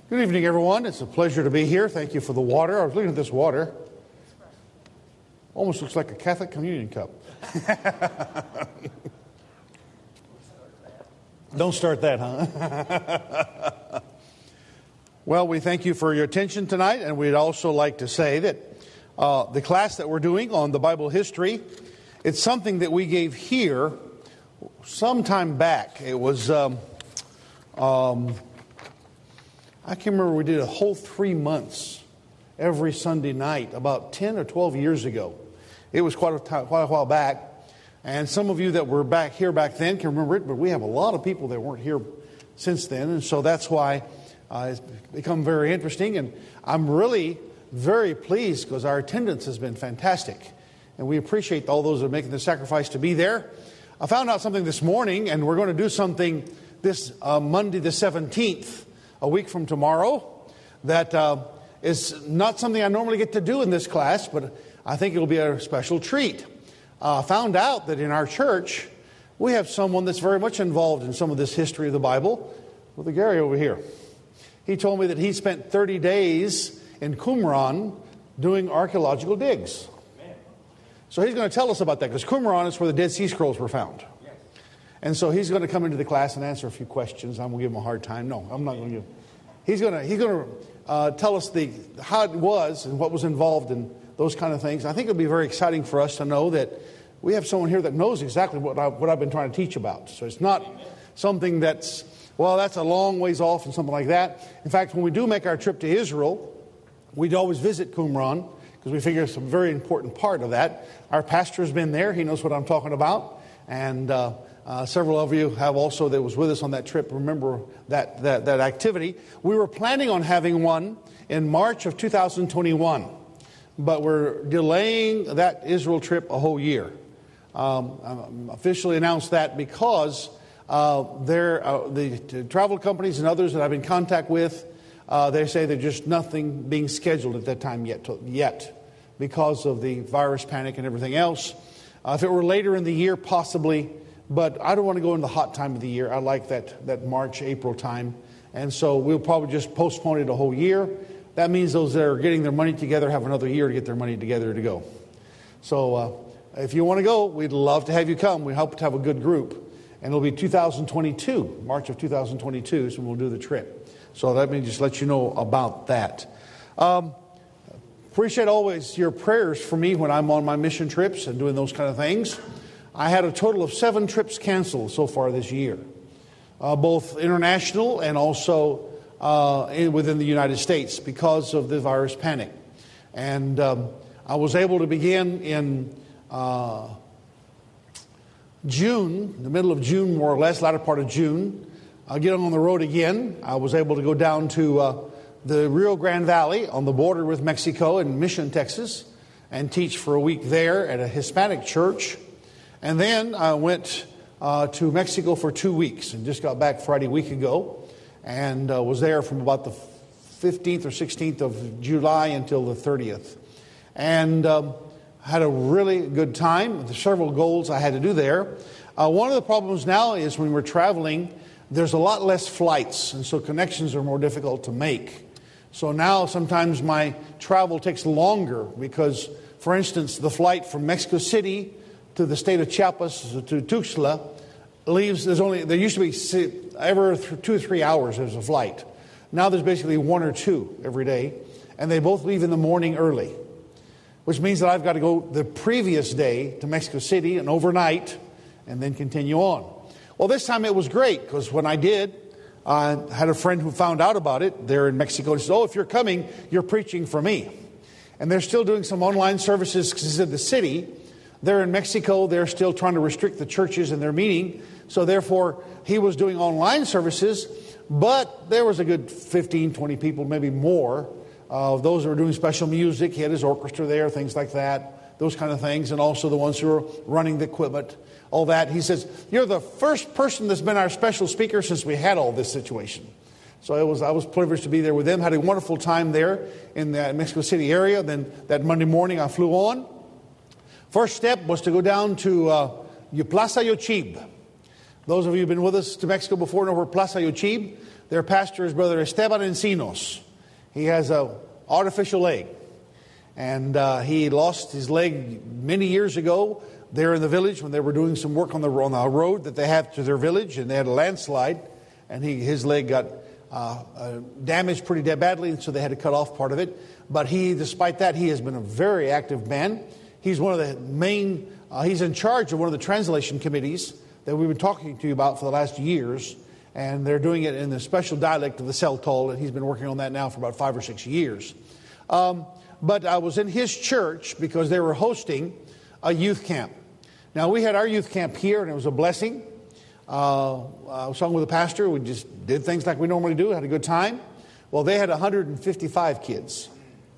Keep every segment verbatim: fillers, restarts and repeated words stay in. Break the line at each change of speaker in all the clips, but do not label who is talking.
Good evening, everyone. It's a pleasure to be here. Thank you for the water. I was looking at this water. Almost looks like a Catholic communion cup. Don't start that, huh? Well, we thank you for your attention tonight, and we'd also like to say that uh, the class that we're doing on the Bible history, it's something that we gave here some time back. It was... Um, um, I can remember we did a whole three months every Sunday night about ten or twelve years ago. It was quite a, time, quite a while back. And some of you that were back here back then can remember it, but we have a lot of people that weren't here since then. And so that's why uh, it's become very interesting. And I'm really very pleased because our attendance has been fantastic. And we appreciate all those that are making the sacrifice to be there. I found out something this morning, and we're going to do something this uh, Monday the seventeenth. A week from tomorrow, that uh, is not something I normally get to do in this class, but I think it'll be a special treat. I uh, found out that in our church, we have someone that's very much involved in some of this history of the Bible. Brother Gary over here. He told me that he spent thirty days in Qumran doing archaeological digs. So he's going to tell us about that, because Qumran is where the Dead Sea Scrolls were found. And so he's going to come into the class and answer a few questions. I'm going to give him a hard time. No, I'm not going to give him. He's going to, he's going to uh, tell us the how it was and what was involved in those kind of things. I think it'll be very exciting for us to know that we have someone here that knows exactly what, I, what I've been trying to teach about. So it's not something that's, well, that's a long ways off and something like that. In fact, when we do make our trip to Israel, we'd always visit Qumran because we figure it's a very important part of that. Our pastor has been there. He knows what I'm talking about. And... Uh, Uh, several of you have also that was with us on that trip. Remember that, that, that activity. We were planning on having one in March of two thousand twenty-one, but we're delaying that Israel trip a whole year. Um, I officially announced that because uh, there, uh, the, the travel companies and others that I've been in contact with, uh, they say there's just nothing being scheduled at that time yet, to, yet because of the virus panic and everything else. Uh, if it were later in the year, possibly. But I don't want to go in the hot time of the year. I like that, that March, April time. And so we'll probably just postpone it a whole year. That means those that are getting their money together have another year to get their money together to go. So uh, if you want to go, we'd love to have you come. We hope to have a good group. And it'll be two thousand twenty-two, March of two thousand twenty-two, so we'll do the trip. So let me just let you know about that. Um, appreciate always your prayers for me when I'm on my mission trips and doing those kind of things. I had a total of seven trips canceled so far this year, uh, both international and also uh, in, within the United States because of the virus panic. And um, I was able to begin in uh, June, the middle of June more or less, latter part of June, uh, get on the road again. I was able to go down to uh, the Rio Grande Valley on the border with Mexico in Mission, Texas, and teach for a week there at a Hispanic church. And then I went uh, to Mexico for two weeks and just got back Friday week ago and uh, was there from about the fifteenth or sixteenth of July until the thirtieth. And um, had a really good time. There's several goals I had to do there. Uh, one of the problems now is when we're traveling, there's a lot less flights, and so connections are more difficult to make. So now sometimes my travel takes longer because, for instance, the flight from Mexico City to the state of Chiapas, to Tuxtla, leaves, there's only, there used to be every two or three hours there's a flight. Now there's basically one or two every day, and they both leave in the morning early, which means that I've got to go the previous day to Mexico City and overnight, and then continue on. Well, this time it was great, because when I did, I had a friend who found out about it there in Mexico, and he said, oh, if you're coming, you're preaching for me. And they're still doing some online services because it's in the city. They're in Mexico. They're still trying to restrict the churches in their meeting. So therefore, he was doing online services. But there was a good fifteen, twenty people, maybe more. Uh, those who were doing special music. He had his orchestra there, things like that. Those kind of things. And also the ones who were running the equipment. All that. He says, you're the first person that's been our special speaker since we had all this situation. So it was, I was privileged to be there with them. Had a wonderful time there in the Mexico City area. Then that Monday morning I flew on. First step was to go down to uh, Plaza Yochib. Those of you who've been with us to Mexico before know where Plaza Yochib. Their pastor is Brother Esteban Encinos. He has an artificial leg. And uh, he lost his leg many years ago there in the village when they were doing some work on the on the road that they have to their village, and they had a landslide, and he his leg got uh, uh, damaged pretty badly, and so they had to cut off part of it. But he, despite that, he has been a very active man. He's one of the main, uh, he's in charge of one of the translation committees that we've been talking to you about for the last years, and they're doing it in the special dialect of the Celtal, and he's been working on that now for about five or six years. Um, but I was in his church because they were hosting a youth camp. Now, we had our youth camp here, and it was a blessing. Uh, I was talking with the pastor. We just did things like we normally do, had a good time. Well, they had one hundred fifty-five kids.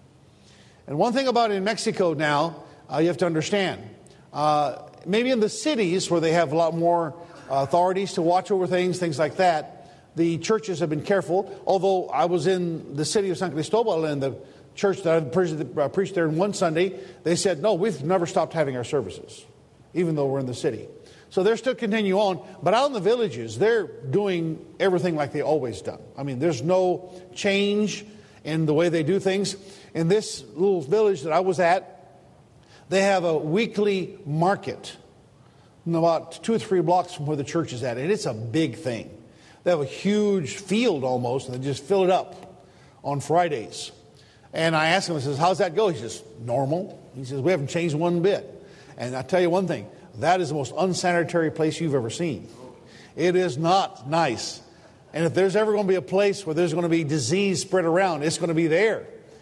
And one thing about it in Mexico now, uh, you have to understand, uh, maybe in the cities where they have a lot more authorities to watch over things, things like that, the churches have been careful. Although I was in the city of San Cristobal, and the church that I preached, uh, preached there one Sunday, they said, no, we've never stopped having our services, even though we're in the city. So they're still continue on. But out in the villages, they're doing everything like they always done. I mean, there's no change in the way they do things. In this little village that I was at, they have a weekly market about two or three blocks from where the church is at. And it's a big thing. They have a huge field almost, and they just fill it up on Fridays. And I asked him, I says, how's that go? He says, normal. He says, we haven't changed one bit. And I tell you one thing, that is the most unsanitary place you've ever seen. It is not nice. And if there's ever going to be a place where there's going to be disease spread around, it's going to be there.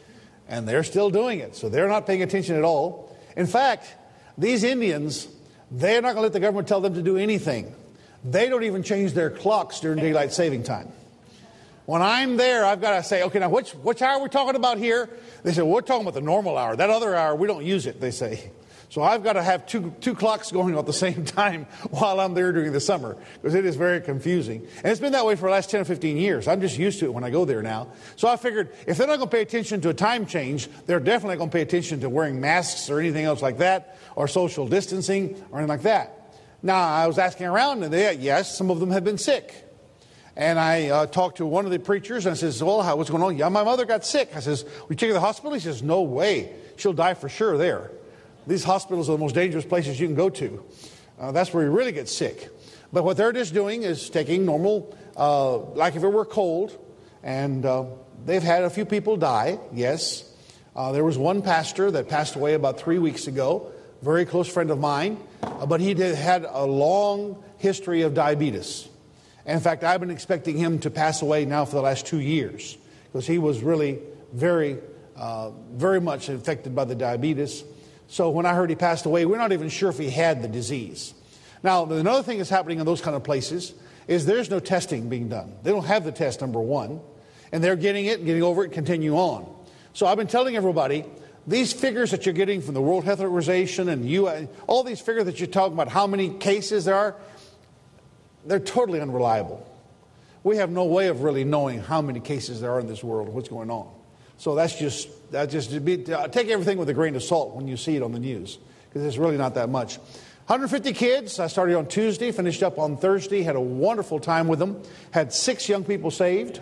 And they're still doing it. So they're not paying attention at all. In fact, these Indians, they're not going to let the government tell them to do anything. They don't even change their clocks during daylight saving time. When I'm there, I've got to say, okay, now which, which hour are we talking about here? They say, well, we're talking about the normal hour. That other hour, we don't use it, they say. So I've got to have two two clocks going at the same time while I'm there during the summer, because it is very confusing. And it's been that way for the last ten or fifteen years. I'm just used to it when I go there now. So I figured if they're not going to pay attention to a time change, they're definitely going to pay attention to wearing masks or anything else like that, or social distancing or anything like that. Now, I was asking around, and they, yes, some of them have been sick. And I uh, talked to one of the preachers, and I says, well, how, what's going on? Yeah, my mother got sick. I says, we take her to the hospital? He says, no way. She'll die for sure there. These hospitals are the most dangerous places you can go to. Uh, that's where you really get sick. But what they're just doing is taking normal, uh, like if it were cold, and uh, they've had a few people die, yes. Uh, there was one pastor that passed away about three weeks ago, very close friend of mine, uh, but he did, had a long history of diabetes. And in fact, I've been expecting him to pass away now for the last two years, because he was really very, uh, very much infected by the diabetes. So when I heard he passed away, we're not even sure if he had the disease. Now, another thing that's happening in those kind of places is there's no testing being done. They don't have the test, number one. And they're getting it, getting over it, continue on. So I've been telling everybody, these figures that you're getting from the World Health Organization and U N, all these figures that you're talking about, how many cases there are, they're totally unreliable. We have no way of really knowing how many cases there are in this world, what's going on. So that's just, that just be, take everything with a grain of salt when you see it on the news, because it's really not that much. one hundred fifty kids. I started on Tuesday, finished up on Thursday, had a wonderful time with them, had six young people saved,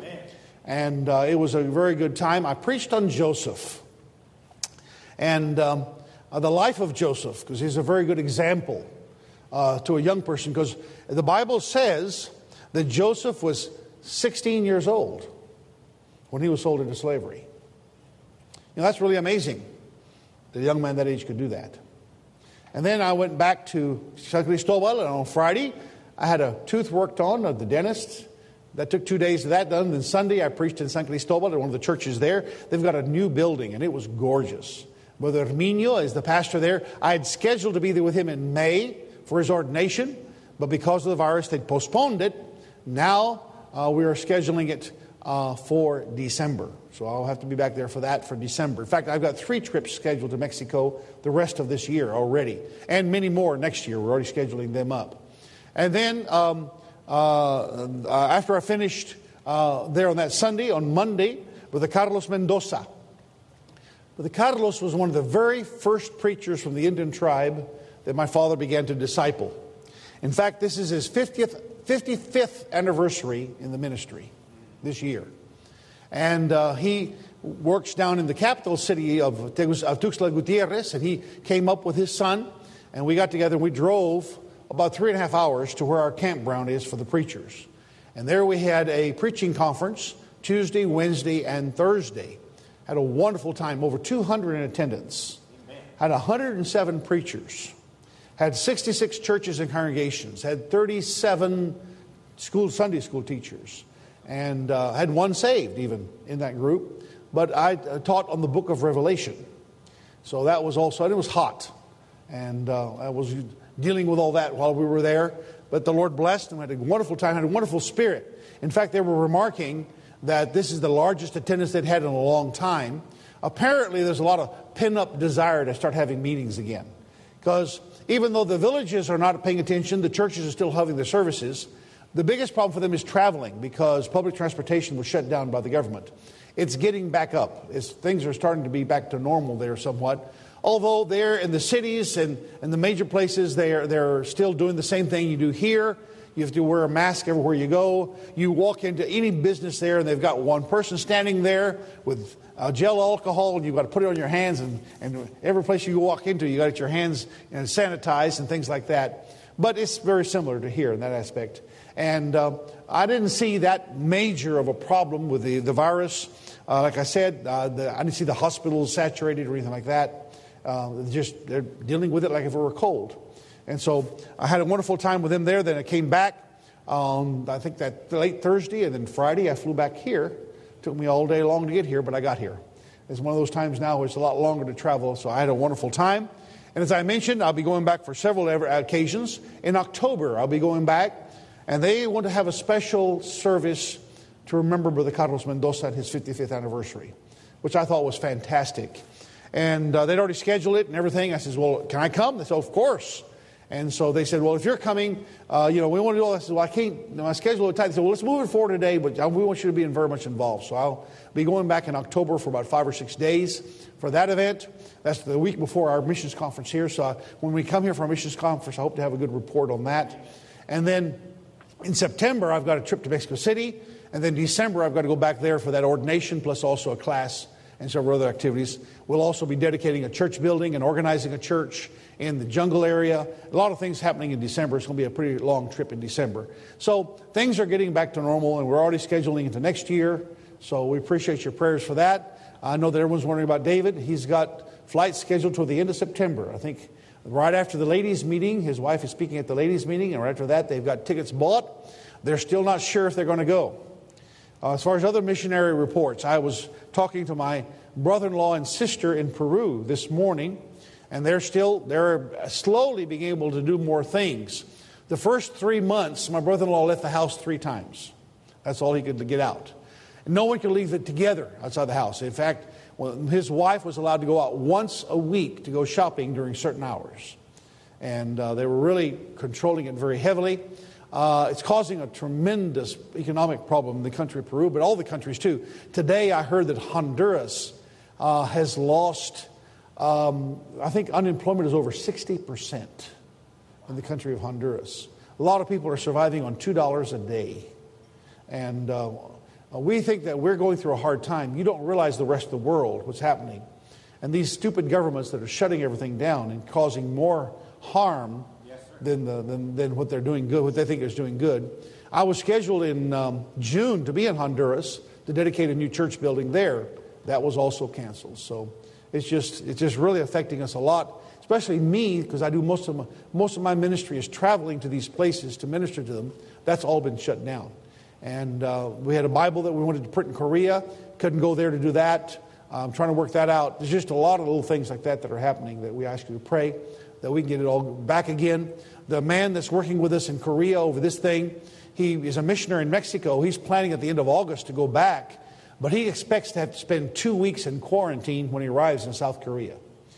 and uh, it was a very good time. I preached on Joseph and um, uh, the life of Joseph, because he's a very good example uh, to a young person, because the Bible says that Joseph was sixteen years old when he was sold into slavery. You know, that's really amazing that a young man that age could do that. And then I went back to San Cristobal, and on Friday I had a tooth worked on at the dentist. That took two days of that done. Then Sunday I preached in San Cristobal at one of the churches there. They've got a new building, and it was gorgeous. Brother Herminio is the pastor there. I had scheduled to be there with him in May for his ordination, but because of the virus they postponed it. Now uh, we are scheduling it uh, for December. So I'll have to be back there for that for December. In fact, I've got three trips scheduled to Mexico the rest of this year already, and many more next year. We're already scheduling them up. And then um, uh, after I finished uh, there on that Sunday, on Monday, with Carlos Mendoza. But the Carlos was one of the very first preachers from the Indian tribe that my father began to disciple. In fact, this is his fiftieth, fifty-fifth anniversary in the ministry. this year. And uh, he works down in the capital city of, of Tuxtla Gutierrez, and he came up with his son, and we got together and we drove about three and a half hours to where our campground is for the preachers. And there we had a preaching conference Tuesday, Wednesday, and Thursday. Had a wonderful time, over two hundred in attendance. Amen. Had one hundred seven preachers. Had sixty-six churches and congregations. Had thirty-seven school Sunday school teachers. And uh, had one saved even in that group. But I uh, taught on the book of Revelation. So that was also, and it was hot. And uh, I was dealing with all that while we were there. But the Lord blessed and we had a wonderful time, had a wonderful spirit. In fact, they were remarking that this is the largest attendance they'd had in a long time. Apparently, there's a lot of pent-up desire to start having meetings again. Because even though the villages are not paying attention, the churches are still having their services. The biggest problem for them is traveling because public transportation was shut down by the government. It's getting back up. It's, things are starting to be back to normal there somewhat. Although they're in the cities and, and the major places, they're, they're still doing the same thing you do here. You have to wear a mask everywhere you go. You walk into any business there and they've got one person standing there with uh, gel alcohol, and you've got to put it on your hands. And, and every place you walk into, you got to get your hands you know, sanitized and things like that. But it's very similar to here in that aspect. And uh, I didn't see that major of a problem with the, the virus. Uh, like I said, uh, the, I didn't see the hospitals saturated or anything like that. Uh, just they're dealing with it like if it were cold. And so I had a wonderful time with them there. Then I came back, um, I think that late Thursday, and then Friday I flew back here. Took me all day long to get here, but I got here. It's one of those times now where it's a lot longer to travel, so I had a wonderful time. And as I mentioned, I'll be going back for several occasions. In October, I'll be going back, and they want to have a special service to remember Brother Carlos Mendoza at his fifty-fifth anniversary, which I thought was fantastic. And uh, they'd already scheduled it and everything. I said, well, can I come? They said, of course. And so they said, well, if you're coming, uh, you know, we want to do all that. I said, well, I can't, my schedule is tight. They said, well, let's move it forward today, but we want you to be very much involved. So I'll be going back in October for about five or six days for that event. That's the week before our missions conference here. So I, when we come here for our missions conference, I hope to have a good report on that. And then in September, I've got a trip to Mexico City. And then December, I've got to go back there for that ordination, plus also a class and several other activities. We'll also be dedicating a church building and organizing a church in the jungle area. A lot of things happening in December. It's going to be a pretty long trip in December. So things are getting back to normal, and we're already scheduling into next year. So we appreciate your prayers for that. I know that everyone's wondering about David. He's got flights scheduled toward the end of September. I think right after the ladies' meeting, his wife is speaking at the ladies' meeting, and right after that, they've got tickets bought. They're still not sure if they're going to go. Uh, as far as other missionary reports, I was talking to my brother-in-law and sister in Peru this morning, and they're still, they're slowly being able to do more things. The first three months, my brother-in-law left the house three times. That's all he could get out. And no one could leave it together outside the house. In fact, well, his wife was allowed to go out once a week to go shopping during certain hours. And uh, they were really controlling it very heavily. Uh, it's causing a tremendous economic problem in the country of Peru, but all the countries too. Today I heard that Honduras uh, has lost, um, I think unemployment is over sixty percent in the country of Honduras. A lot of people are surviving on two dollars a day. And uh, we think that we're going through a hard time. You don't realize the rest of the world, what's happening. And these stupid governments that are shutting everything down and causing more harm Than, the, than than what they're doing good, what they think is doing good. I was scheduled in um, June to be in Honduras to dedicate a new church building there. That was also canceled. So it's just it's just really affecting us a lot, especially me, because I do most of my, most of my ministry is traveling to these places to minister to them. That's all been shut down. And uh, we had a Bible that we wanted to print in Korea. Couldn't go there to do that. I'm trying to work that out. There's just a lot of little things like that that are happening that we ask you to pray that we can get it all back again. The man that's working with us in Korea over this thing, he is a missionary in Mexico. He's planning at the end of August to go back, but he expects to have to spend two weeks in quarantine when he arrives in South Korea.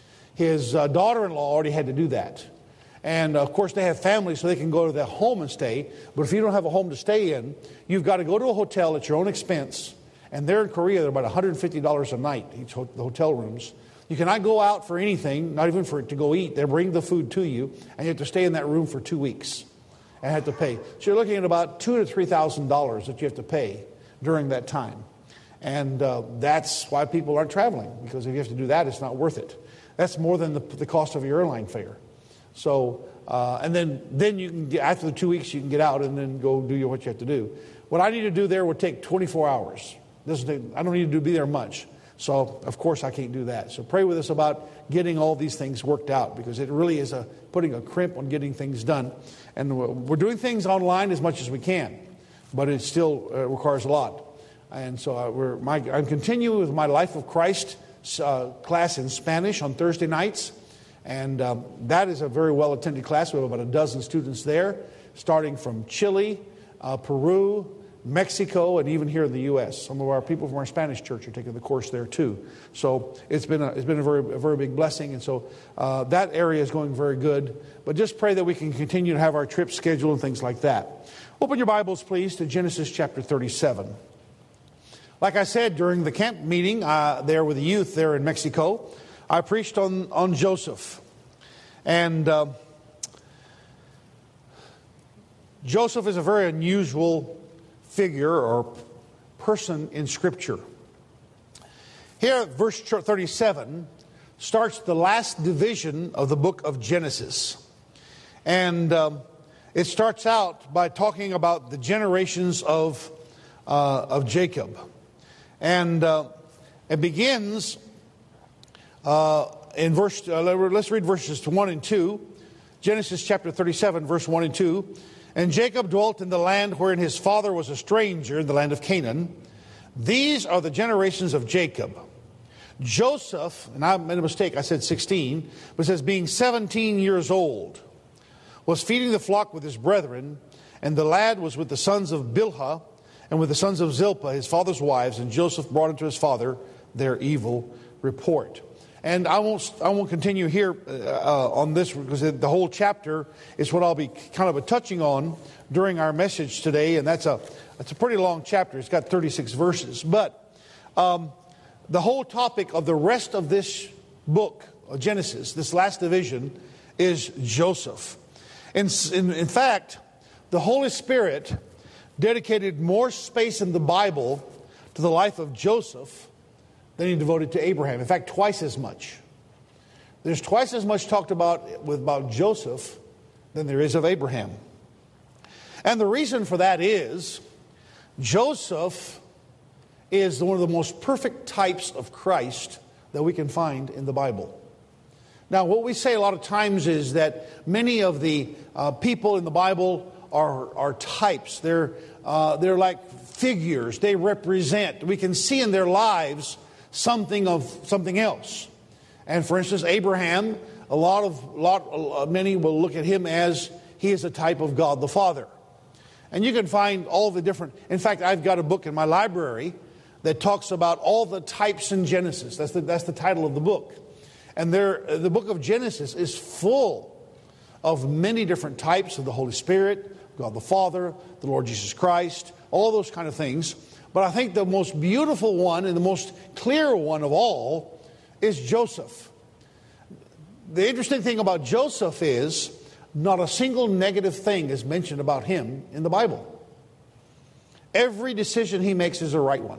His uh, daughter-in-law already had to do that. And, uh, of course, they have families so they can go to their home and stay. But if you don't have a home to stay in, you've got to go to a hotel at your own expense. And there in Korea, they're about one hundred fifty dollars a night, each ho- the hotel rooms. You cannot go out for anything, not even for to go eat. They bring the food to you, and you have to stay in that room for two weeks and have to pay. So you're looking at about two to three thousand dollars that you have to pay during that time. And uh, that's why people aren't traveling, because if you have to do that, it's not worth it. That's more than the, the cost of your airline fare. So, uh, and then, then you can get, after the two weeks, you can get out and then go do what you have to do. What I need to do there would take twenty-four hours. Doesn't take, I don't need to be there much. So, of course, I can't do that. So pray with us about getting all these things worked out, because it really is a, putting a crimp on getting things done. And we're doing things online as much as we can, but it still uh, requires a lot. And so uh, we're, my, I'm continuing with my Life of Christ uh, class in Spanish on Thursday nights. And um, that is a very well-attended class. We have about a dozen students there, starting from Chile, uh, Peru, Mexico, and even here in the U S Some of our people from our Spanish church are taking the course there too. So it's been a, it's been a very, a very big blessing. And so uh, that area is going very good. But just pray that we can continue to have our trip scheduled and things like that. Open your Bibles, please, to Genesis chapter thirty-seven. Like I said, during the camp meeting uh, there with the youth there in Mexico, I preached on, on Joseph. And uh, Joseph is a very unusual figure or person in Scripture. Here, verse thirty-seven starts the last division of the book of Genesis. And um, it starts out by talking about the generations of, uh, of Jacob. And uh, it begins uh, in verse, uh, let's read verses one and two. Genesis chapter thirty-seven, verse one and two. And Jacob dwelt in the land wherein his father was a stranger, in the land of Canaan. These are the generations of Jacob. Joseph, and I made a mistake, I said sixteen, but it says being seventeen years old, was feeding the flock with his brethren, and the lad was with the sons of Bilhah, and with the sons of Zilpah, his father's wives, and Joseph brought unto his father their evil report. And I won't, I won't continue here uh, on this, because the whole chapter is what I'll be kind of touching on during our message today. And that's a, that's a pretty long chapter. It's got thirty-six verses. But um, the whole topic of the rest of this book of Genesis, this last division, is Joseph. In, in, in fact, the Holy Spirit dedicated more space in the Bible to the life of Joseph than he devoted to Abraham. In fact, twice as much. There's twice as much talked about with about Joseph than there is of Abraham. And the reason for that is Joseph is one of the most perfect types of Christ that we can find in the Bible. Now, what we say a lot of times is that many of the uh, people in the Bible are, are types. They're, uh, they're like figures. They represent. We can see in their lives something of something else. And for instance, Abraham, a lot of lot uh, many will look at him as he is a type of God the Father. And you can find all the different, in fact, I've got a book in my library that talks about all the types in Genesis. That's the, that's the title of the book. And there, the book of Genesis is full of many different types of the Holy Spirit, God the Father, the Lord Jesus Christ, all those kind of things. But I think the most beautiful one and the most clear one of all is Joseph. The interesting thing about Joseph is not a single negative thing is mentioned about him in the Bible. Every decision he makes is the right one.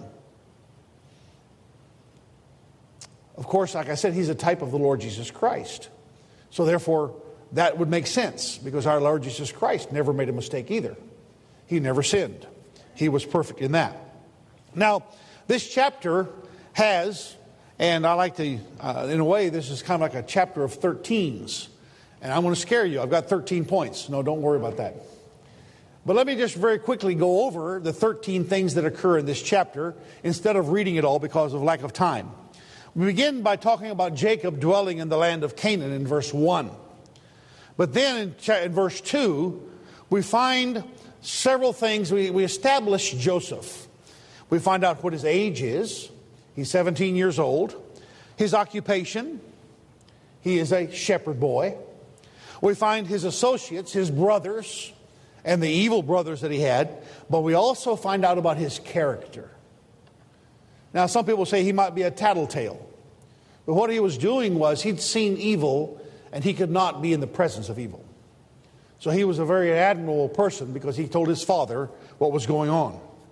Of course, like I said, he's a type of the Lord Jesus Christ. So therefore, that would make sense, because our Lord Jesus Christ never made a mistake either. He never sinned. He was perfect in that. Now, this chapter has, and I like to, uh, in a way, this is kind of like a chapter of thirteens. And I'm going to scare you. I've got thirteen points. No, don't worry about that. But let me just very quickly go over the thirteen things that occur in this chapter instead of reading it all because of lack of time. We begin by talking about Jacob dwelling in the land of Canaan in verse one. But then in, in verse two, we find several things. We, we establish Joseph. We find out what his age is. He's seventeen years old. His occupation, he is a shepherd boy. We find his associates, his brothers, and the evil brothers that he had. But we also find out about his character. Now, some people say he might be a tattletale. But what he was doing was he'd seen evil, and he could not be in the presence of evil. So he was a very admirable person because he told his father what was going on.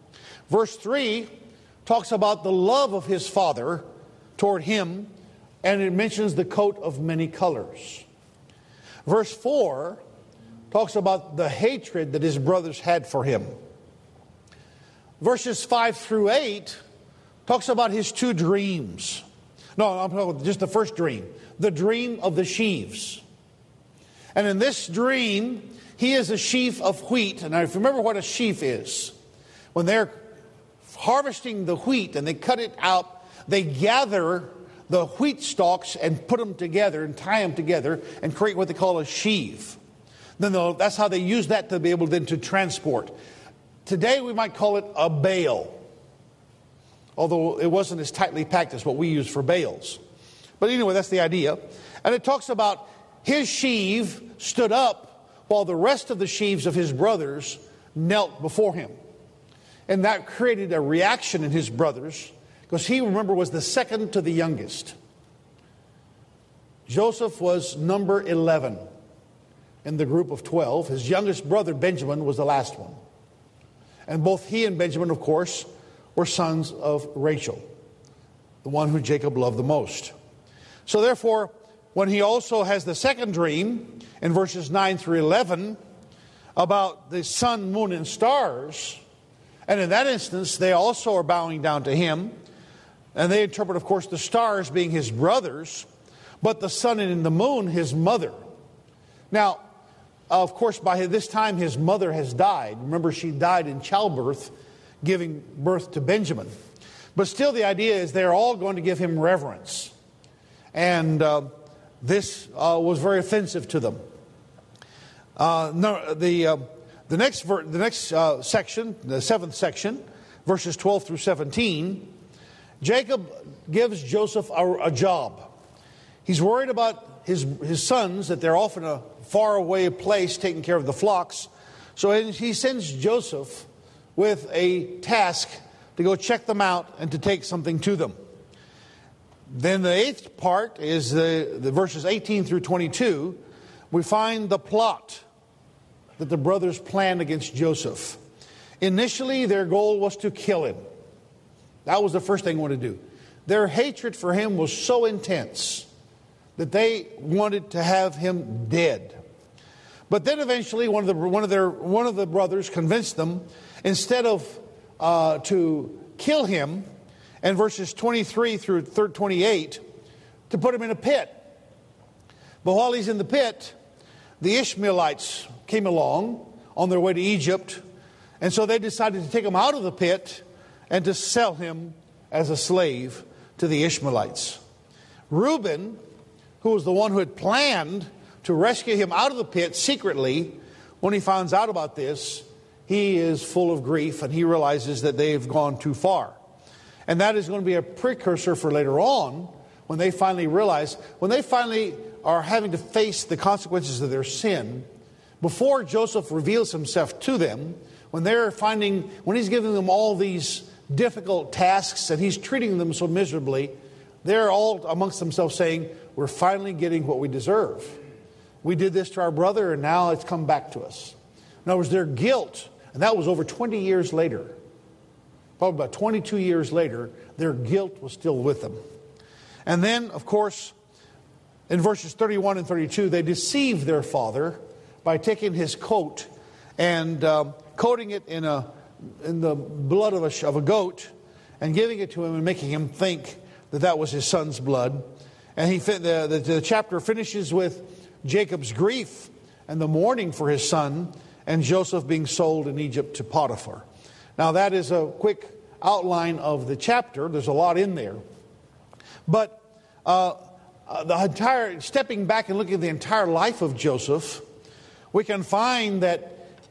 Verse three talks about the love of his father toward him, and it mentions the coat of many colors. Verse four talks about the hatred that his brothers had for him. Verses five through eight talks about his two dreams. No, I'm talking about just the first dream, the dream of the sheaves. And in this dream, he is a sheaf of wheat. And if you remember what a sheaf is, when they're harvesting the wheat and they cut it out, they gather the wheat stalks and put them together and tie them together and create what they call a sheaf. Then that's how they use that to be able then to transport. Today we might call it a bale, although it wasn't as tightly packed as what we use for bales. But anyway, that's the idea. And it talks about his sheaf stood up while the rest of the sheaves of his brothers knelt before him. And that created a reaction in his brothers, because he, remember, was the second to the youngest. Joseph was number eleven in the group of twelve. His youngest brother, Benjamin, was the last one. And both he and Benjamin, of course, were sons of Rachel, the one who Jacob loved the most. So therefore, when he also has the second dream in verses nine through eleven about the sun, moon, and stars, and in that instance, they also are bowing down to him. And they interpret, of course, the stars being his brothers, but the sun and the moon his mother. Now, of course, by this time his mother has died. Remember, she died in childbirth, giving birth to Benjamin. But still, the idea is they're all going to give him reverence. And uh, this uh, was very offensive to them. Uh, no, the... Uh, The next, ver- the next uh, section, the seventh section, verses twelve through seventeen, Jacob gives Joseph a, a job. He's worried about his, his sons, that they're off in a faraway place taking care of the flocks. So he sends Joseph with a task to go check them out and to take something to them. Then the eighth part is the, the verses eighteen through twenty-two. We find the plot that the brothers planned against Joseph. Initially, their goal was to kill him. That was the first thing they wanted to do. Their hatred for him was so intense that they wanted to have him dead. But then eventually, one of the one of their one of the brothers convinced them, instead of uh, to kill him, in verses twenty-three through twenty-eight, to put him in a pit. But while he's in the pit, the Ishmaelites came along on their way to Egypt, and so they decided to take him out of the pit and to sell him as a slave to the Ishmaelites. Reuben, who was the one who had planned to rescue him out of the pit secretly, when he finds out about this, he is full of grief and he realizes that they've gone too far. And that is going to be a precursor for later on, when they finally realize, when they finally are having to face the consequences of their sin. Before Joseph reveals himself to them, when they're finding, when he's giving them all these difficult tasks and he's treating them so miserably, they're all amongst themselves saying, we're finally getting what we deserve. We did this to our brother and now it's come back to us. In other words, their guilt, and that was over twenty years later, probably about twenty-two years later, their guilt was still with them. And then, of course, in verses thirty-one and thirty-two, they deceive their father by taking his coat and uh, coating it in a in the blood of a, of a goat and giving it to him and making him think that that was his son's blood. And he the, the, the chapter finishes with Jacob's grief and the mourning for his son and Joseph being sold in Egypt to Potiphar. Now that is a quick outline of the chapter. There's a lot in there. But uh, uh, the entire, stepping back and looking at the entire life of Joseph, we can find that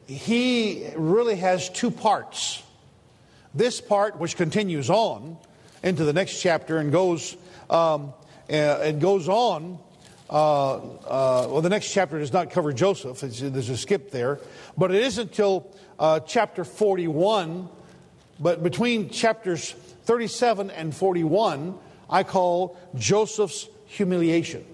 he really has two parts. This part, which continues on into the next chapter and goes um, uh, it goes on. Uh, uh, well, the next chapter does not cover Joseph. It's, there's a skip there. But it isn't until uh, chapter forty-one, but between chapters thirty-seven and forty-one, I call Joseph's humiliation.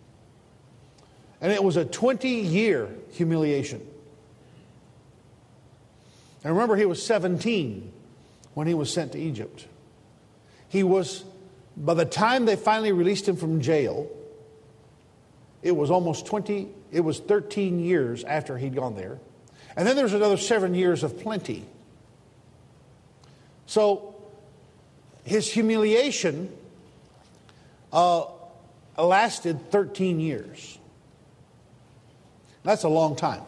And it was a twenty-year humiliation. And remember, he was seventeen when he was sent to Egypt. He was, by the time they finally released him from jail, it was almost twenty, it was thirteen years after he'd gone there. And then there was another seven years of plenty. So his humiliation uh, lasted thirteen years. That's a long time.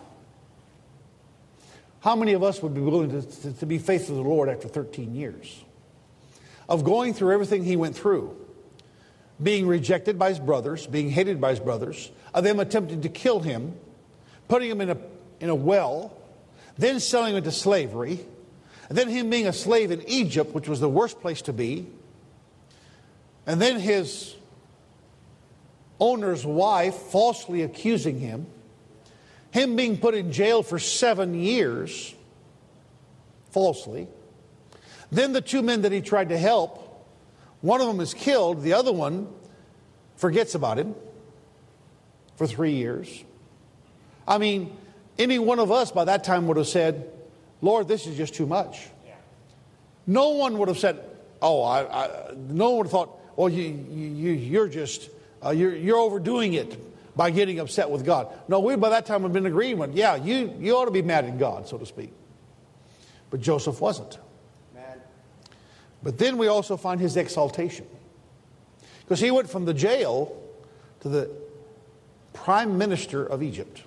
How many of us would be willing to, to, to be faithful to the Lord after thirteen years? Of going through everything he went through. Being rejected by his brothers, being hated by his brothers, of them attempting to kill him, putting him in a, in a well, then selling him into slavery, and then him being a slave in Egypt, which was the worst place to be, and then his owner's wife falsely accusing him, him being put in jail for seven years, falsely. Then the two men that he tried to help, one of them is killed, the other one forgets about him for three years. I mean, any one of us by that time would have said, Lord, this is just too much. Yeah. No one would have said, oh, I, I, no one would have thought, oh, you, you, you're just, uh, you're, you're overdoing it by getting upset with God. No, we by that time have been in agreement. Yeah, you, you ought to be mad at God, so to speak. But Joseph wasn't. Mad. But then we also find his exaltation. Because he went from the jail to the prime minister of Egypt.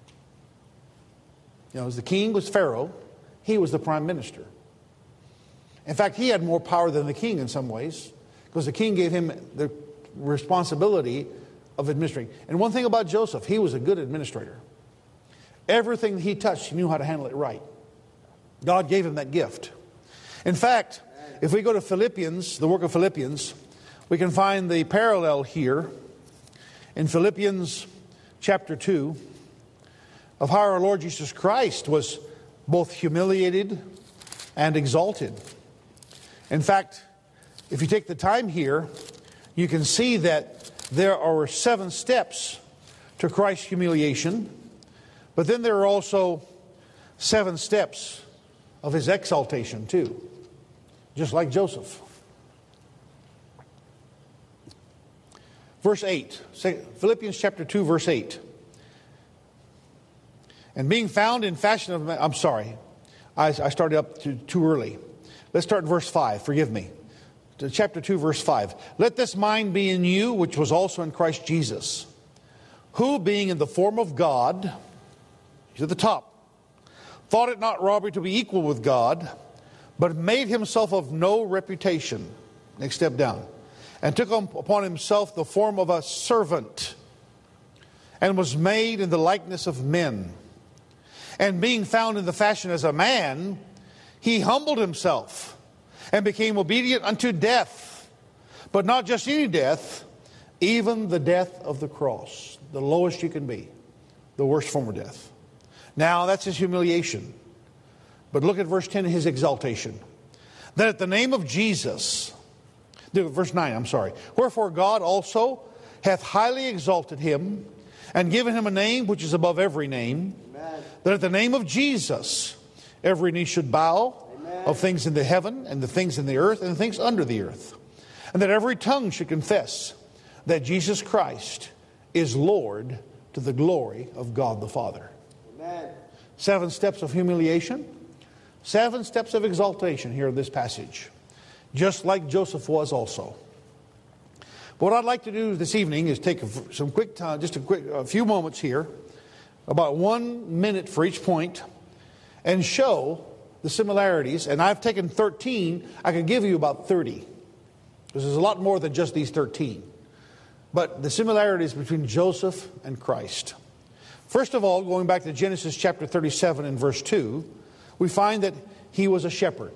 You know, as the king was Pharaoh, he was the prime minister. In fact, he had more power than the king in some ways, because the king gave him the responsibility of administering. And one thing about Joseph, he was a good administrator. Everything he touched, he knew how to handle it right. God gave him that gift. In fact, if we go to Philippians, the work of Philippians, we can find the parallel here in Philippians chapter two of how our Lord Jesus Christ was both humiliated and exalted. In fact, if you take the time here, you can see that there are seven steps to Christ's humiliation, but then there are also seven steps of his exaltation too, just like Joseph. Verse eight, Philippians chapter two, verse eight. And being found in fashion of, I'm sorry, I, I started up too, too early. Let's start in verse five, forgive me. To chapter two, verse five. Let this mind be in you, which was also in Christ Jesus, who being in the form of God, he's at the top, thought it not robbery to be equal with God, but made himself of no reputation. Next step down. And took upon himself the form of a servant, and was made in the likeness of men. And being found in the fashion as a man, he humbled himself and became obedient unto death. But not just any death, even the death of the cross. The lowest you can be. The worst form of death. Now, that's his humiliation. But look at verse ten, his exaltation. That at the name of Jesus, verse nine, I'm sorry. Wherefore God also hath highly exalted him, and given him a name which is above every name, Amen. That at the name of Jesus every knee should bow, Amen. Of things in the heaven, and the things in the earth, and the things under the earth. And that every tongue should confess that Jesus Christ is Lord, to the glory of God the Father. Amen. Seven steps of humiliation, seven steps of exaltation here in this passage. Just like Joseph was also. What I'd like to do this evening is take some quick time, just a quick, a few moments here, about one minute for each point, and show the similarities. And I've taken thirteen. I could give you about thirty, because there's a lot more than just these thirteen. But the similarities between Joseph and Christ. First of all, going back to Genesis chapter thirty-seven and verse two, we find that he was a shepherd.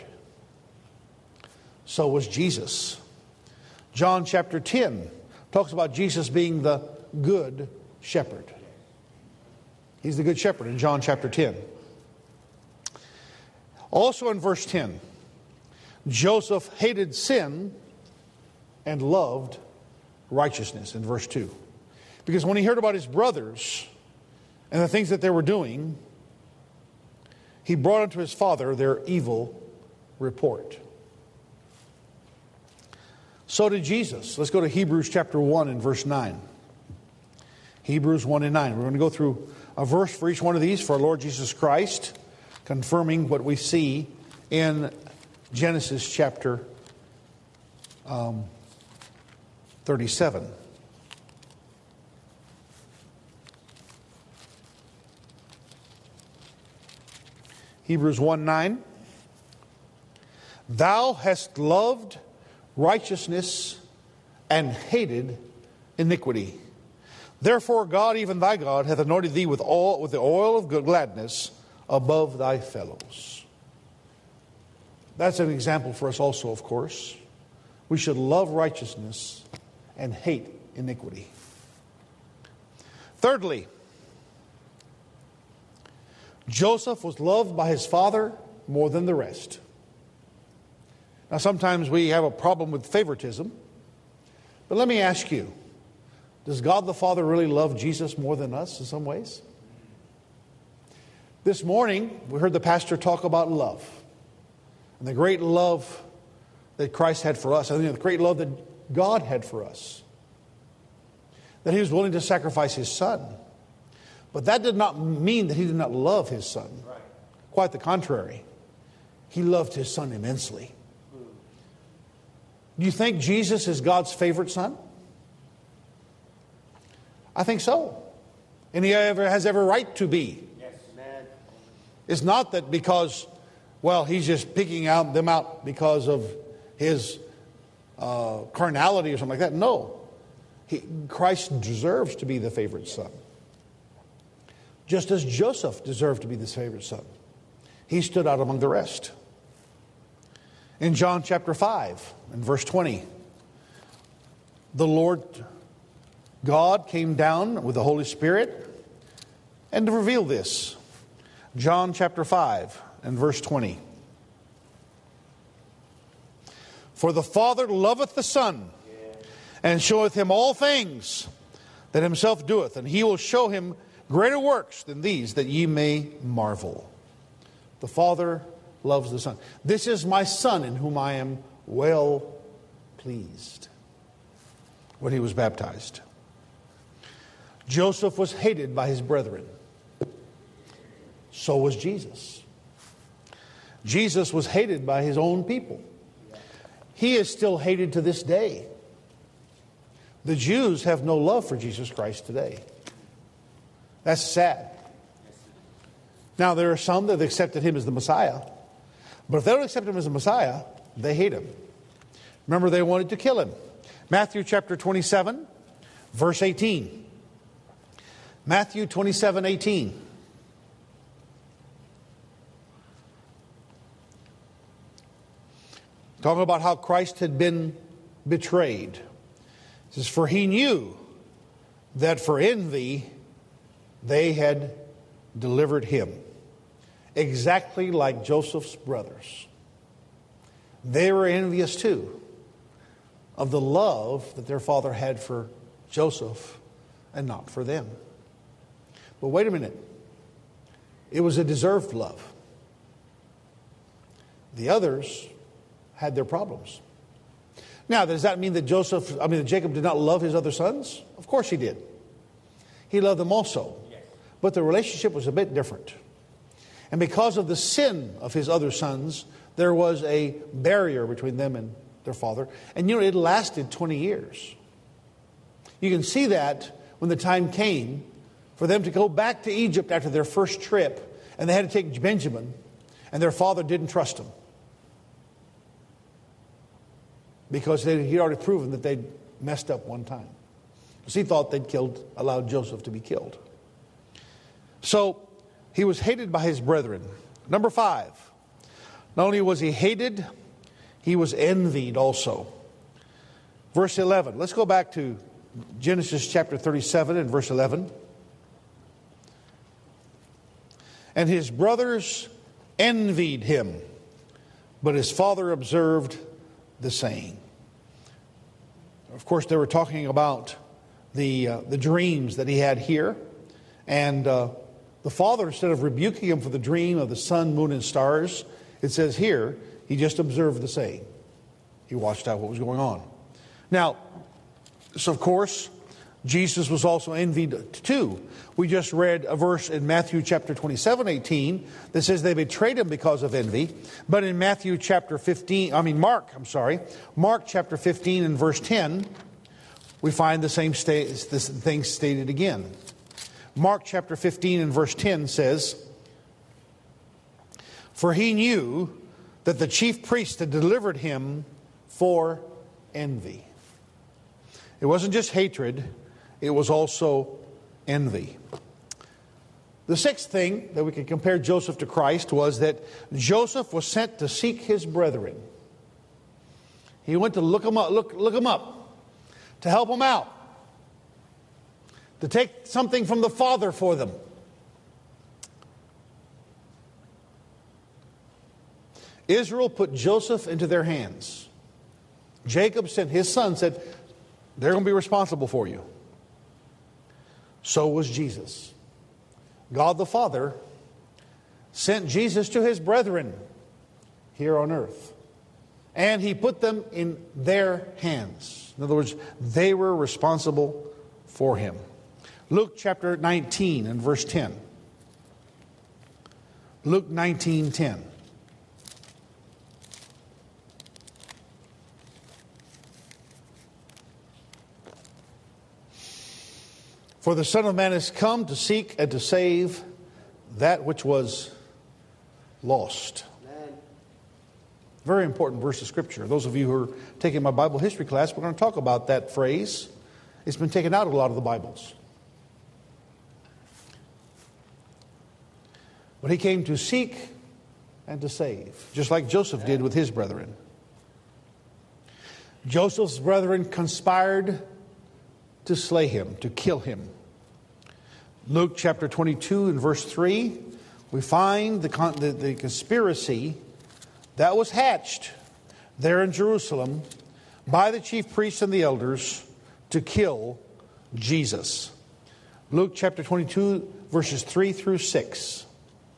So was Jesus. John chapter ten talks about Jesus being the good shepherd. He's the good shepherd in John chapter ten. Also in verse ten, Joseph hated sin and loved righteousness in verse two. Because when he heard about his brothers and the things that they were doing, he brought unto his father their evil report. So did Jesus. Let's go to Hebrews chapter one and verse nine. Hebrews one and nine. We're going to go through a verse for each one of these for our Lord Jesus Christ, confirming what we see in Genesis chapter um, thirty-seven. Hebrews one nine. Thou hast loved righteousness and hated iniquity. Therefore God, even thy God, hath anointed thee with all with the oil of gladness above thy fellows. That's an example for us also, of course. We should love righteousness and hate iniquity. Thirdly, Joseph was loved by his father more than the rest. Now, sometimes we have a problem with favoritism, but let me ask you, does God the Father really love Jesus more than us in some ways? This morning, we heard the pastor talk about love and the great love that Christ had for us, and the great love that God had for us, that he was willing to sacrifice his son. But that did not mean that he did not love his son. Right. Quite the contrary. He loved his son immensely. Do you think Jesus is God's favorite son? I think so. And he ever has every right to be.
Yes, man.
It's not that because, well, he's just picking out them out because of his uh, carnality or something like that. No. He, Christ deserves to be the favorite son. Just as Joseph deserved to be the favorite son. He stood out among the rest. In John chapter five and verse twenty, the Lord God came down with the Holy Spirit and to reveal this. John chapter five and verse twenty. For the Father loveth the Son, and showeth him all things that himself doeth, and he will show him greater works than these, that ye may marvel. The Father loves the Son. This is my Son in whom I am well pleased. When he was baptized. Joseph was hated by his brethren. So was Jesus. Jesus was hated by his own people. He is still hated to this day. The Jews have no love for Jesus Christ today. That's sad. Now, there are some that have accepted him as the Messiah. But if they don't accept him as the Messiah, they hate him. Remember, they wanted to kill him. Matthew chapter twenty-seven, verse eighteen. Matthew twenty-seven, eighteen. Talking about how Christ had been betrayed. It says, for he knew that for envy they had delivered him. Exactly like Joseph's brothers. They were envious too of the love that their father had for Joseph and not for them. But wait a minute. It was a deserved love. The others had their problems. Now, does that mean that Joseph, I mean, that Jacob did not love his other sons? Of course he did. He loved them also. Yes. But the relationship was a bit different. And because of the sin of his other sons, there was a barrier between them and their father. And you know, it lasted twenty years. You can see that when the time came for them to go back to Egypt after their first trip, and they had to take Benjamin, and their father didn't trust him. Because he'd already proven that they'd messed up one time. Because he thought they'd killed, allowed Joseph to be killed. So, he was hated by his brethren. Number five, not only was he hated, he was envied also. Verse eleven. Let's go back to Genesis chapter thirty-seven and verse eleven. And his brothers envied him, but his father observed the saying. Of course, they were talking about the uh, the dreams that he had here, and uh, the father, instead of rebuking him for the dream of the sun, moon, and stars, it says here, he just observed the saying. He watched out what was going on. Now, so of course, Jesus was also envied too. We just read a verse in Matthew chapter twenty-seven, eighteen that says they betrayed him because of envy. But in Matthew chapter fifteen, I mean Mark, I'm sorry, Mark chapter fifteen and verse ten, we find the same sta- this thing stated again. Mark chapter fifteen and verse ten says, "For he knew that the chief priests had delivered him for envy." It wasn't just hatred, it was also envy. The sixth thing that we can compare Joseph to Christ was that Joseph was sent to seek his brethren. He went to look them up, look, look them up, to help them out, to take something from the Father for them. Israel put Joseph into their hands. Jacob sent his son, said, they're going to be responsible for you. So was Jesus. God the Father sent Jesus to his brethren here on earth. And he put them in their hands. In other words, they were responsible for him. Luke chapter nineteen and verse ten. Luke nineteen ten. For the Son of Man has come to seek and to save that which was lost. Amen. Very important verse of Scripture. Those of you who are taking my Bible history class, we're going to talk about that phrase. It's been taken out of a lot of the Bibles. But he came to seek and to save, just like Joseph did with his brethren. Joseph's brethren conspired to slay him, to kill him. Luke chapter twenty-two and verse three, we find the, the, the conspiracy that was hatched there in Jerusalem by the chief priests and the elders to kill Jesus. Luke chapter twenty-two, verses three through six.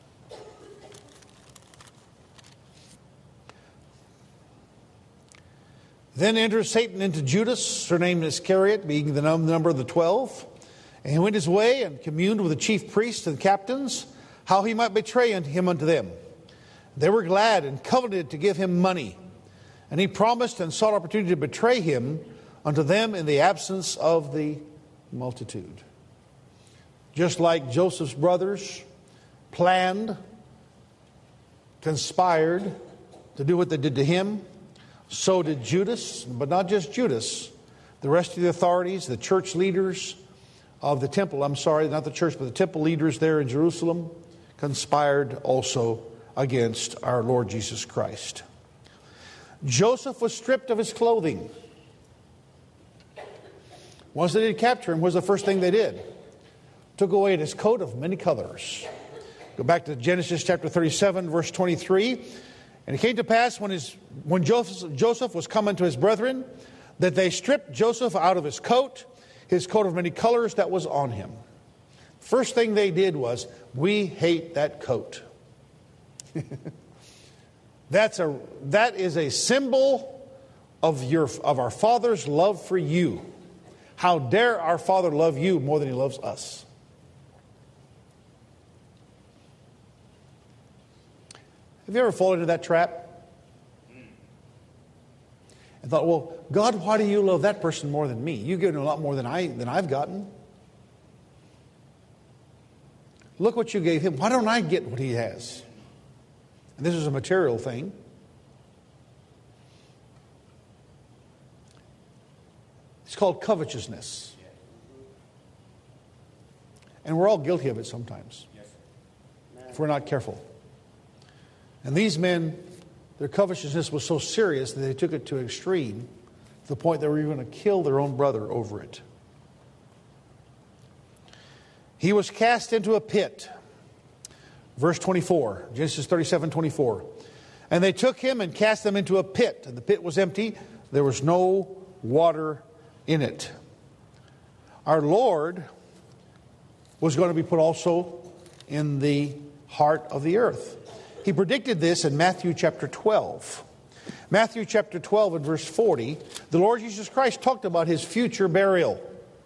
Then entered Satan into Judas, surnamed Iscariot, being the number of the twelve. And he went his way and communed with the chief priests and captains, how he might betray him unto them. They were glad and coveted to give him money. And he promised and sought opportunity to betray him unto them in the absence of the multitude. Just like Joseph's brothers planned, conspired to do what they did to him, so did Judas, but not just Judas. The rest of the authorities, the church leaders of the temple, I'm sorry, not the church, but the temple leaders there in Jerusalem, conspired also against our Lord Jesus Christ. Joseph was stripped of his clothing. Once they did capture him, what was the first thing they did? Took away his coat of many colors. Go back to Genesis chapter thirty-seven, verse twenty-three. And it came to pass when his when Joseph, Joseph was coming to his brethren, that they stripped Joseph out of his coat, his coat of many colors that was on him. First thing they did was, we hate that coat. That's a that is a symbol of your of our Father's love for you. How dare our Father love you more than he loves us? Have you ever fallen into that trap? And thought, well, God, why do you love that person more than me? You've given a lot more than I than I've gotten. Look what you gave him. Why don't I get what he has? And this is a material thing. It's called covetousness. And we're all guilty of it sometimes, if we're not careful. And these men, their covetousness was so serious that they took it to an extreme, to the point they were even going to kill their own brother over it. He was cast into a pit. Verse twenty-four, Genesis thirty-seven, twenty-four. And they took him and cast him into a pit. And the pit was empty. There was no water in it. Our Lord was going to be put also in the heart of the earth. He predicted this in Matthew chapter twelve. Matthew chapter twelve and verse forty, the Lord Jesus Christ talked about his future burial.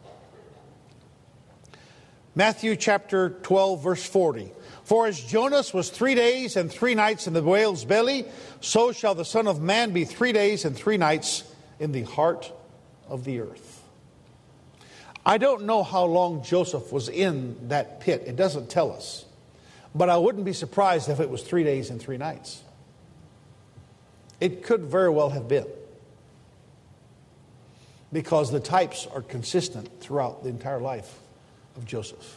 Matthew chapter twelve verse forty. For as Jonas was three days and three nights in the whale's belly, so shall the Son of Man be three days and three nights in the heart of the earth. I don't know how long Joseph was in that pit. It doesn't tell us. But I wouldn't be surprised if it was three days and three nights. It could very well have been. Because the types are consistent throughout the entire life of Joseph.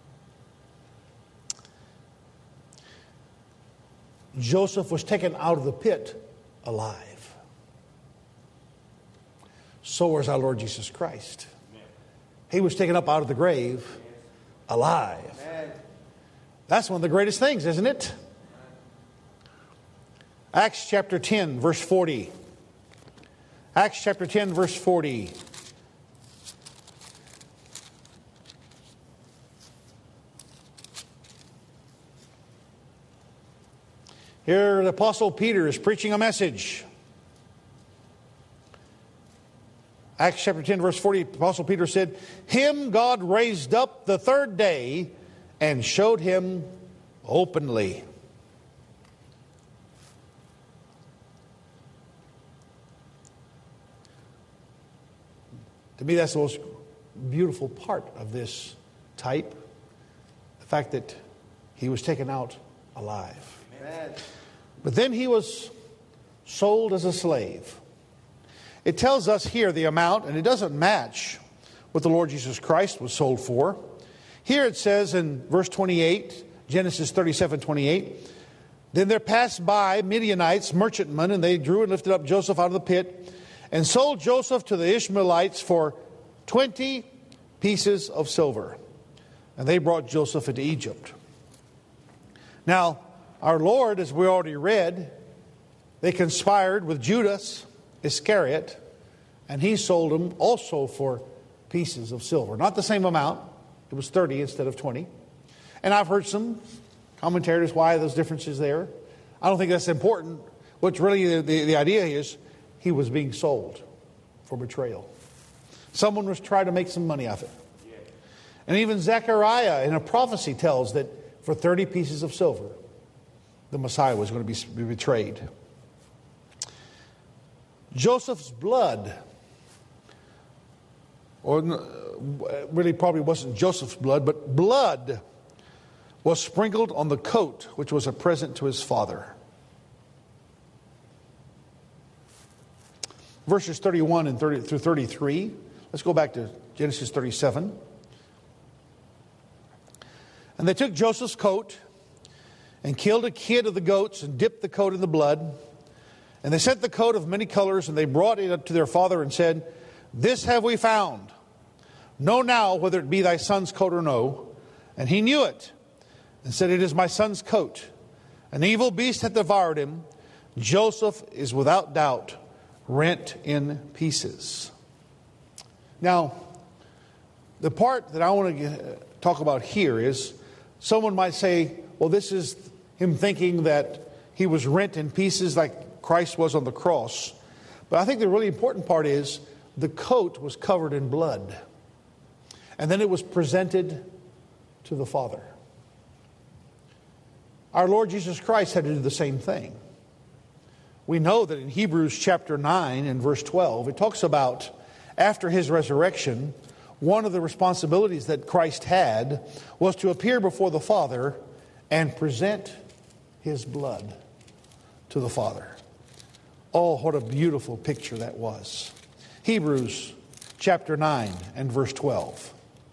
Joseph was taken out of the pit alive. So was our Lord Jesus Christ. He was taken up out of the grave alive. That's one of the greatest things, isn't it? Acts chapter ten, verse forty. Acts chapter ten, verse forty. Here the Apostle Peter is preaching a message. Acts chapter ten, verse forty, Apostle Peter said, "Him God raised up the third day and showed him openly." To me, that's the most beautiful part of this type. The fact that he was taken out alive. Amen. But then he was sold as a slave. It tells us here the amount, and it doesn't match what the Lord Jesus Christ was sold for. Here it says in verse twenty-eight, Genesis thirty-seven twenty-eight, "Then there passed by Midianites, merchantmen, and they drew and lifted up Joseph out of the pit, and sold Joseph to the Ishmaelites for twenty pieces of silver. And they brought Joseph into Egypt." Now, our Lord, as we already read, they conspired with Judas Iscariot, and he sold him also for pieces of silver. Not the same amount. It was thirty instead of twenty. And I've heard some commentators why those differences there. I don't think that's important. What's really the, the, the idea is he was being sold for betrayal. Someone was trying to make some money off it. And even Zechariah in a prophecy tells that for thirty pieces of silver, the Messiah was going to be betrayed. Joseph's blood, or really probably wasn't Joseph's blood, but blood was sprinkled on the coat, which was a present to his father. Verses thirty-one and thirty through thirty-three. Let's go back to Genesis thirty-seven. "And they took Joseph's coat and killed a kid of the goats and dipped the coat in the blood. And they sent the coat of many colors, and they brought it up to their father and said, 'This have we found. Know now whether it be thy son's coat or no.' And he knew it, and said, 'It is my son's coat. An evil beast hath devoured him. Joseph is without doubt rent in pieces.'" Now, the part that I want to talk about here is, someone might say, well, this is him thinking that he was rent in pieces like Christ was on the cross. But I think the really important part is the coat was covered in blood. And then it was presented to the Father. Our Lord Jesus Christ had to do the same thing. We know that in Hebrews chapter nine and verse twelve, it talks about after his resurrection, one of the responsibilities that Christ had was to appear before the Father and present his blood to the Father. Oh, what a beautiful picture that was. Hebrews chapter nine and verse twelve.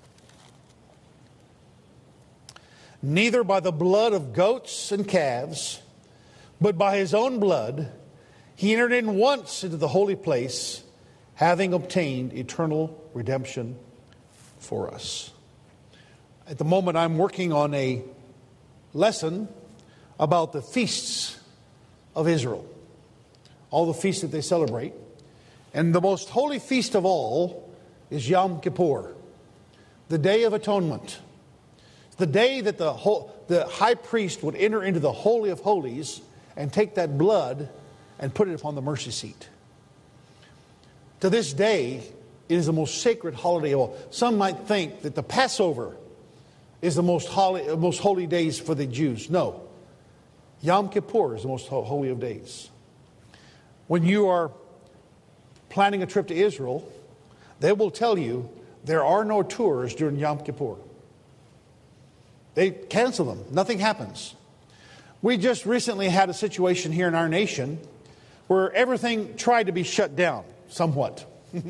"Neither by the blood of goats and calves, but by his own blood, he entered in once into the holy place, having obtained eternal redemption for us." At the moment, I'm working on a lesson about the feasts of Israel. All the feasts that they celebrate. And the most holy feast of all is Yom Kippur, the Day of Atonement. The day that the, whole, the high priest would enter into the Holy of Holies and take that blood and put it upon the mercy seat. To this day, it is the most sacred holiday of all. Some might think that the Passover is the most holy, most holy days for the Jews. No. Yom Kippur is the most holy of days. When you are planning a trip to Israel, they will tell you there are no tours during Yom Kippur. They cancel them. Nothing happens. We just recently had a situation here in our nation where everything tried to be shut down somewhat.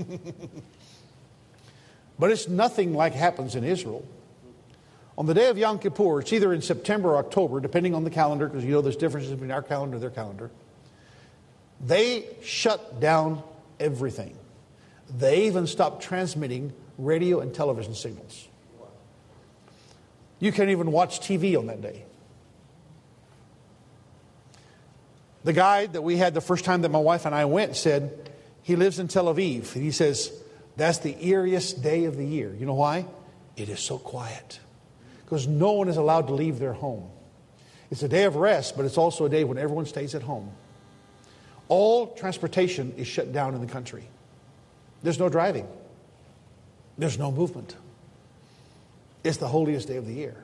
But it's nothing like happens in Israel. On the day of Yom Kippur, it's either in September or October, depending on the calendar, because you know there's differences between our calendar and their calendar. They shut down everything. They even stopped transmitting radio and television signals. You can't even watch T V on that day. The guide that we had the first time that my wife and I went said, he lives in Tel Aviv. And he says, that's the eeriest day of the year. You know why? It is so quiet. Because no one is allowed to leave their home. It's a day of rest, but it's also a day when everyone stays at home. All transportation is shut down in the country. There's no driving. There's no movement. It's the holiest day of the year.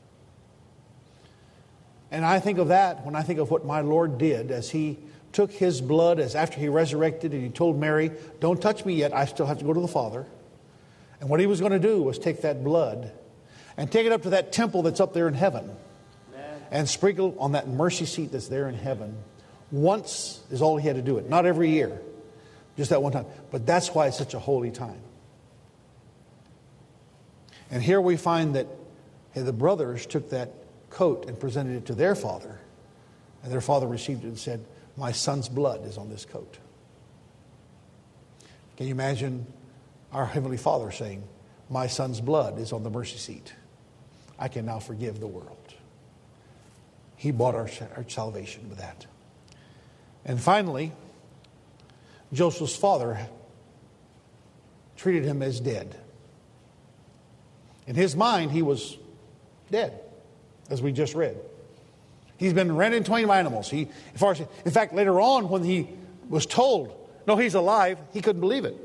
And I think of that when I think of what my Lord did as he took his blood as after he resurrected and he told Mary, don't touch me yet, I still have to go to the Father. And what he was going to do was take that blood and take it up to that temple that's up there in heaven. Amen. And sprinkle on that mercy seat that's there in heaven. Once is all he had to do it. Not every year. Just that one time. But that's why it's such a holy time. And here we find that hey, the brothers took that coat and presented it to their father. And their father received it and said, my son's blood is on this coat. Can you imagine our Heavenly Father saying, my son's blood is on the mercy seat. I can now forgive the world. He bought our, our salvation with that. And finally, Joseph's father treated him as dead. In his mind, he was dead, as we just read. He's been rent in twain by animals. He, as far as, in fact, later on, when he was told, no, he's alive, he couldn't believe it.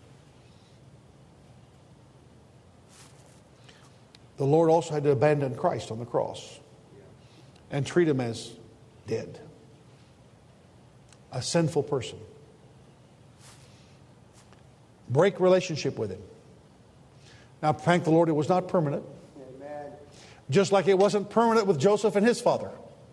The Lord also had to abandon Christ on the cross and treat him as dead. A sinful person. Break relationship with him. Now, thank the Lord, it was not permanent. Amen. Just like it wasn't permanent with Joseph and his father.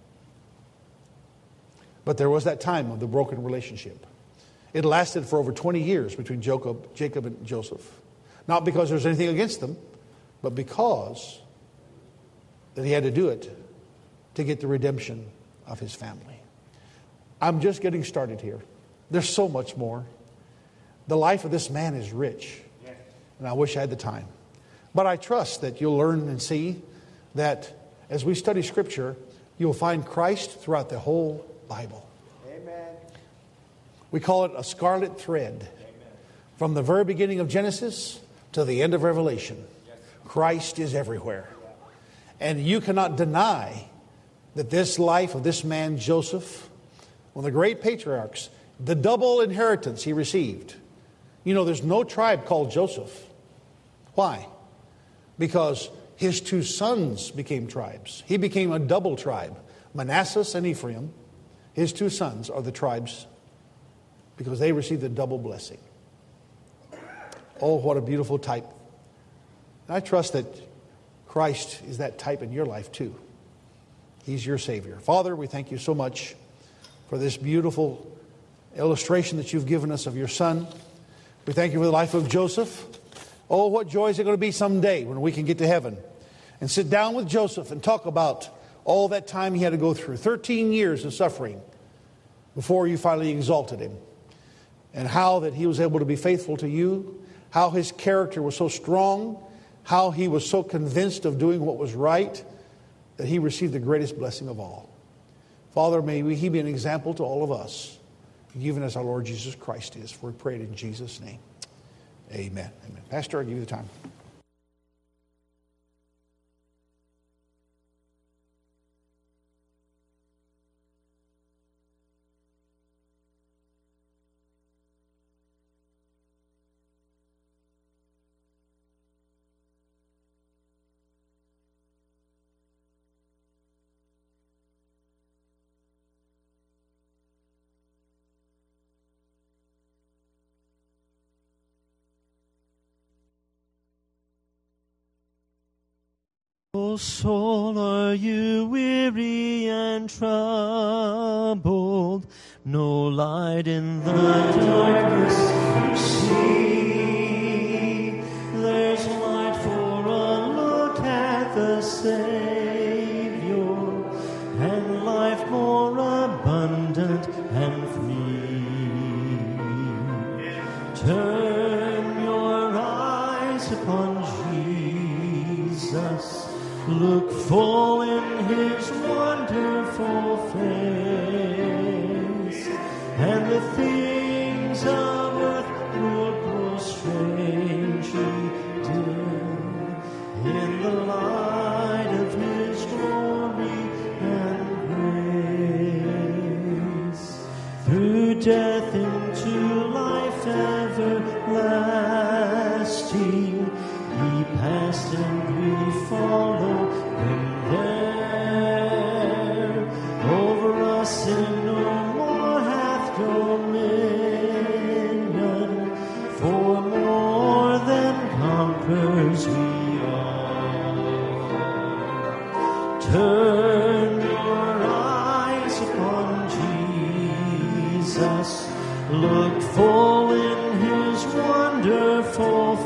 But there was that time of the broken relationship. It lasted for over twenty years between Jacob, Jacob and Joseph. Not because there's anything against them, but because that he had to do it to get the redemption of his family. I'm just getting started here. There's so much more. The life of this man is rich. And I wish I had the time. But I trust that you'll learn and see that as we study Scripture, you'll find Christ throughout the whole Bible. Amen. We call it a scarlet thread. Amen. From the very beginning of Genesis to the end of Revelation. Yes. Christ is everywhere. And you cannot deny that this life of this man Joseph, one of the great patriarchs, the double inheritance he received. You know, there's no tribe called Joseph. Why? Because his two sons became tribes. He became a double tribe. Manasseh and Ephraim, his two sons, are the tribes because they received the double blessing. Oh, what a beautiful type. And I trust that Christ is that type in your life too. He's your Savior. Father, we thank you so much for this beautiful illustration that you've given us of your Son. We thank you for the life of Joseph. Oh, what joy is it going to be someday when we can get to heaven and sit down with Joseph and talk about all that time he had to go through. thirteen years of suffering before you finally exalted him. And how that he was able to be faithful to you. How his character was so strong. How he was so convinced of doing what was right that he received the greatest blessing of all. Father, may he be an example to all of us, even as our Lord Jesus Christ is. For we pray it in Jesus' name. Amen. Amen. Pastor, I give you the time.
O soul, are you weary and troubled? No light in the darkness you see. There's light for a look at the Savior, and life more abundant and free. Turn your eyes upon Jesus. Look full in his wonderful face, and the things of earth will grow strangely dim in the light of his glory and grace. Through death into life everlasting, he passed and we follow him there. Over us sin no more hath dominion, for more than conquerors we are. Turn your eyes upon Jesus, look full in his wonderful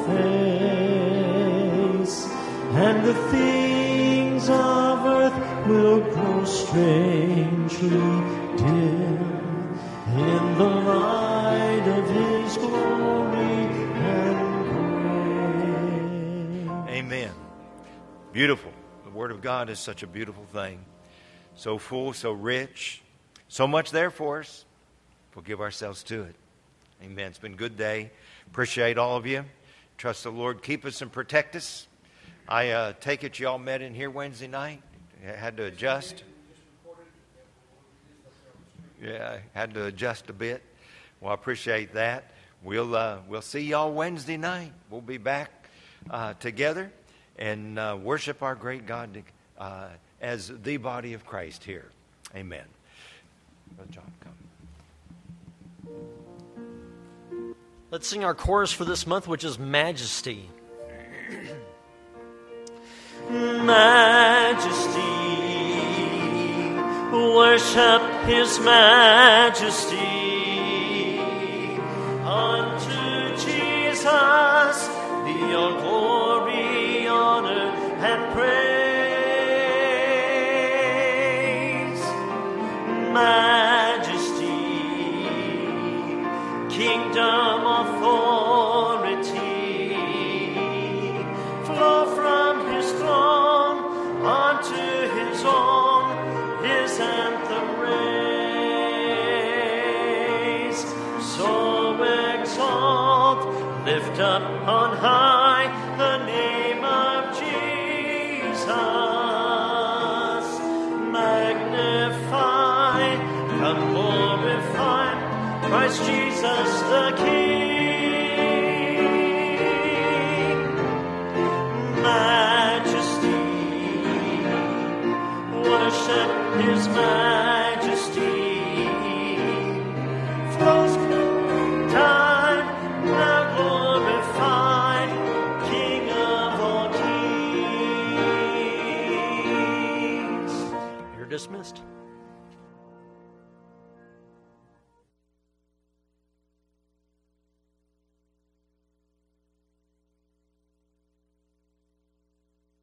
face, and the things of earth will grow strangely dim in the light of his glory and grace.
Amen. Beautiful. The Word of God is such a beautiful thing. So full, so rich, so much there for us. We'll give ourselves to it. Amen. It's been a good day. Appreciate all of you. Trust the Lord keep us and protect us. I uh, take it you all met in here Wednesday night. You had to adjust. Yeah, I had to adjust a bit. Well, I appreciate that. We'll uh, we'll see y'all Wednesday night. We'll be back uh, together and uh, worship our great God uh, as the body of Christ here. Amen. Brother John, come.
Let's sing our chorus for this month, which is Majesty. Majesty, worship his majesty. Unto Jesus be all glory, honor, and praise. Majesty, kingdom, authority, flow from his throne unto his own, his anthem raise. So exalt, lift up on high the name of Jesus. Magnify, come glorify Christ Jesus the King. Majesty, worship his majesty. Flows time, now glorified, King of all kings. You're dismissed.